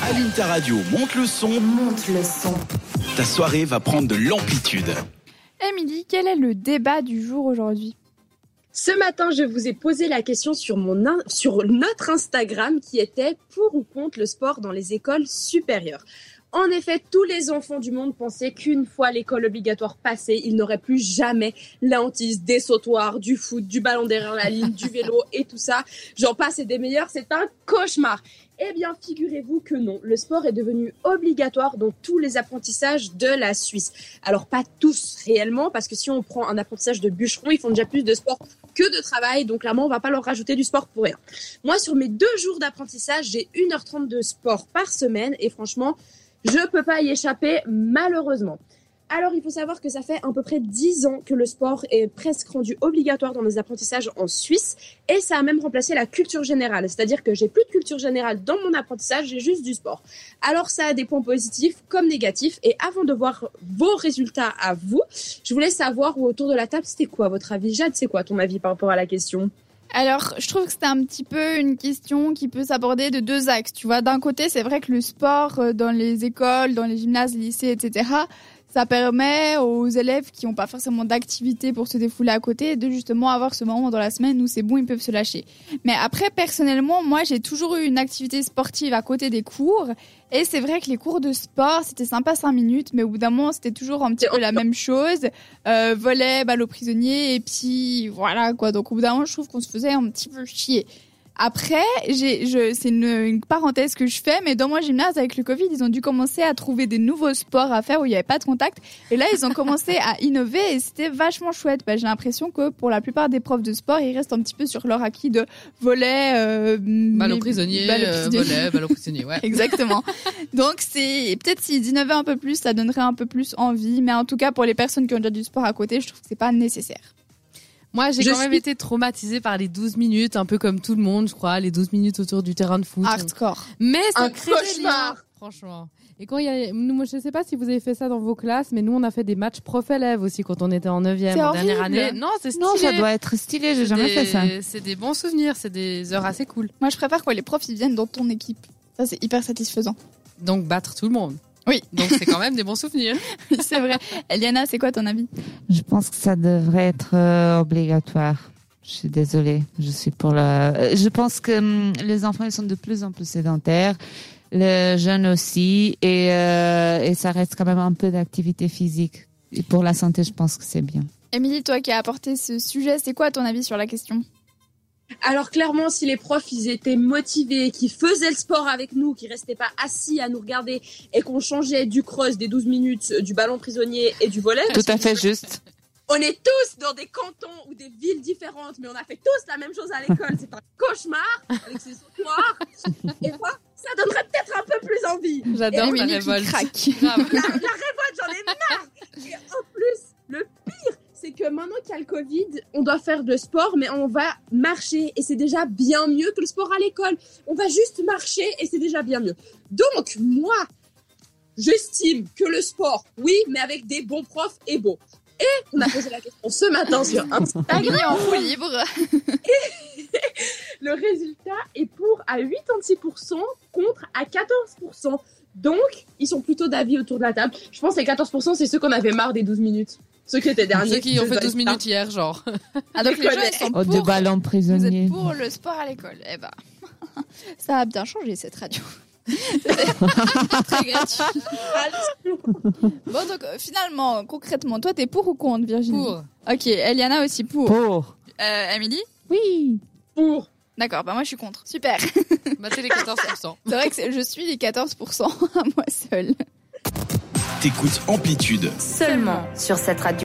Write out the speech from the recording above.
Allume ta radio, monte le son. Monte le son. Ta soirée va prendre de l'amplitude. Émilie, quel est le débat du jour aujourd'hui ? Ce matin, je vous ai posé la question sur notre Instagram qui était pour ou contre le sport dans les écoles supérieures. En effet, tous les enfants du monde pensaient qu'une fois l'école obligatoire passée, ils n'auraient plus jamais la hantise des sautoirs, du foot, du ballon derrière la ligne, du vélo et tout ça. J'en passe et des meilleurs, c'est un cauchemar. Eh bien, figurez-vous que non, le sport est devenu obligatoire dans tous les apprentissages de la Suisse. Alors, pas tous réellement, parce que si on prend un apprentissage de bûcheron, ils font déjà plus de sport que de travail, donc clairement, on va pas leur rajouter du sport pour rien. Moi, sur mes 2 jours d'apprentissage, j'ai 1h30 de sport par semaine, et franchement, je peux pas y échapper, malheureusement. Alors, il faut savoir que ça fait à peu près 10 ans que le sport est presque rendu obligatoire dans les apprentissages en Suisse et ça a même remplacé la culture générale. C'est-à-dire que j'ai plus de culture générale dans mon apprentissage, j'ai juste du sport. Alors, ça a des points positifs comme négatifs et avant de voir vos résultats à vous, je voulais savoir autour de la table, c'était quoi votre avis? Jade, c'est quoi ton avis par rapport à la question? Alors, je trouve que c'est un petit peu une question qui peut s'aborder de 2 axes. Tu vois, d'un côté, c'est vrai que le sport dans les écoles, dans les gymnases, les lycées, etc., ça permet aux élèves qui n'ont pas forcément d'activité pour se défouler à côté de justement avoir ce moment dans la semaine où c'est bon, ils peuvent se lâcher. Mais après, personnellement, moi, j'ai toujours eu une activité sportive à côté des cours. Et c'est vrai que les cours de sport, c'était sympa 5 minutes, mais au bout d'un moment, c'était toujours un petit peu la même chose. Volley, balle aux prisonniers, et puis voilà quoi. Donc au bout d'un moment, je trouve qu'on se faisait un petit peu chier. Après, c'est une parenthèse que je fais, mais dans mon gymnase, avec le Covid, ils ont dû commencer à trouver des nouveaux sports à faire où il n'y avait pas de contact. Et là, ils ont commencé à innover et c'était vachement chouette. J'ai l'impression que pour la plupart des profs de sport, ils restent un petit peu sur leur acquis de volley, balle aux prisonniers, volley, balle aux prisonniers, ouais. Exactement. Donc, peut-être s'ils innovaient un peu plus, ça donnerait un peu plus envie. Mais en tout cas, pour les personnes qui ont déjà du sport à côté, je trouve que c'est pas nécessaire. Moi, j'ai quand même été traumatisée par les 12 minutes, un peu comme tout le monde, je crois, les 12 minutes autour du terrain de foot. Hardcore. Mais ça un crée cauchemar. des liens, franchement. Et quand moi, je sais pas si vous avez fait ça dans vos classes, mais nous, on a fait des matchs prof-élèves aussi quand on était en 9e, en dernière année. Non, c'est stylé. Non, ça doit être stylé, j'ai jamais fait ça. C'est des bons souvenirs, c'est des heures assez cool. Moi, je préfère quand les profs, ils viennent dans ton équipe. Ça, c'est hyper satisfaisant. Donc, battre tout le monde. Oui. Donc, c'est quand même des bons souvenirs. C'est vrai. Eliana, c'est quoi ton avis? Je pense que ça devrait être obligatoire. Je suis désolée, je suis pour je pense que les enfants ils sont de plus en plus sédentaires, les jeunes aussi, et ça reste quand même un peu d'activité physique. Et pour la santé, je pense que c'est bien. Émilie, toi qui as apporté ce sujet, c'est quoi ton avis sur la question? Alors clairement, si les profs ils étaient motivés, qu'ils faisaient le sport avec nous, qu'ils restaient pas assis à nous regarder et qu'on changeait du cross, des 12 minutes, du ballon prisonnier et du volley. Tout à fait juste. On est tous dans des cantons ou des villes différentes, mais on a fait tous la même chose à l'école. C'est un cauchemar avec ces sautoirs. Et moi, ça donnerait peut-être un peu plus envie. J'adore ta révolte. La révolte, j'en ai marre. Et en plus, le pire, c'est que maintenant qu'il y a le Covid, on doit faire de sport, mais on va marcher. Et c'est déjà bien mieux que le sport à l'école. On va juste marcher et c'est déjà bien mieux. Donc, moi, j'estime que le sport, oui, mais avec des bons profs et beaux. Et on a posé la question ce matin sur Instagram. En roue libre. Le résultat est pour à 86% contre à 14%. Donc, ils sont plutôt d'avis autour de la table. Je pense que les 14%, c'est ceux qu'on avait marre des 12 minutes. Ceux qui étaient derniers. Ceux qui ont fait 12 minutes hier, genre. Ah, donc les gens, ils sont Oh, pour. de ballons Vous prisonniers. êtes pour le sport à l'école. Eh ben, ça a bien changé cette radio. Très gratuit. Bon, donc finalement, concrètement, toi, t'es pour ou contre, Virginie? Pour. Ok, Eliana aussi pour. Pour. Émilie? Oui. Pour. D'accord, bah moi je suis contre. Super. Battez les 14%. C'est vrai que je suis les 14% à moi seule. T'écoutes Amplitude. Seulement sur cette radio.